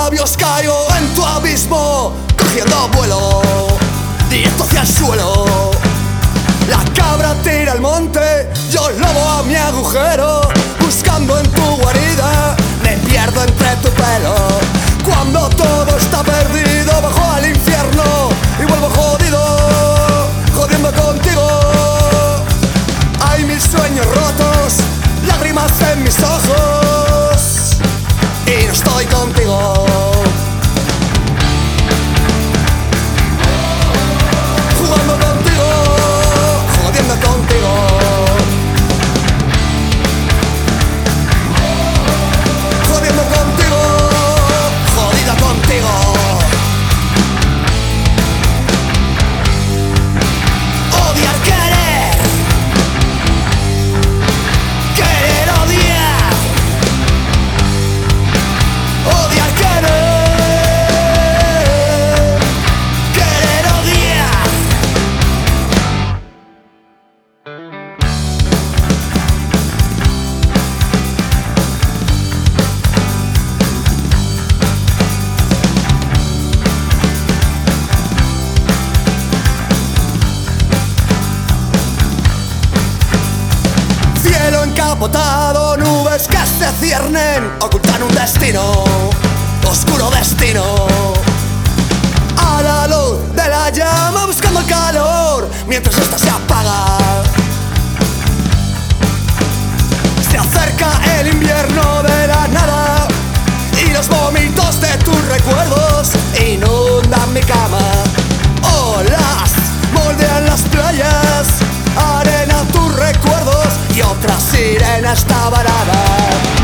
labios caigo en tu abismo, cogiendo vuelo, directo hacia el suelo. La cabra tira al monte, yo lobo a mi agujero, buscando en tu guarida, me pierdo entre tu pelo. Cuando todo está perdido, bajo al infierno y vuelvo jodido, jodiendo contigo. Hay mil sueños rotos, lágrimas en mis ojos, y no estoy contigo. Jugando contigo, jodiendo contigo. Jodiendo contigo, jodida contigo. Odiar, querer, querer, odiar. Odiar, querer, querer, odiar. Cielo encapotado, nubes que se ciernen, ocultan un destino, oscuro destino. A la luz de la llama buscando el calor, mientras esta se apaga. Se acerca el invierno de la nada, y los vómitos de tus recuerdos inundan mi cama. Olas moldean las playas, arena tus recuerdos, y otra sirena está varada.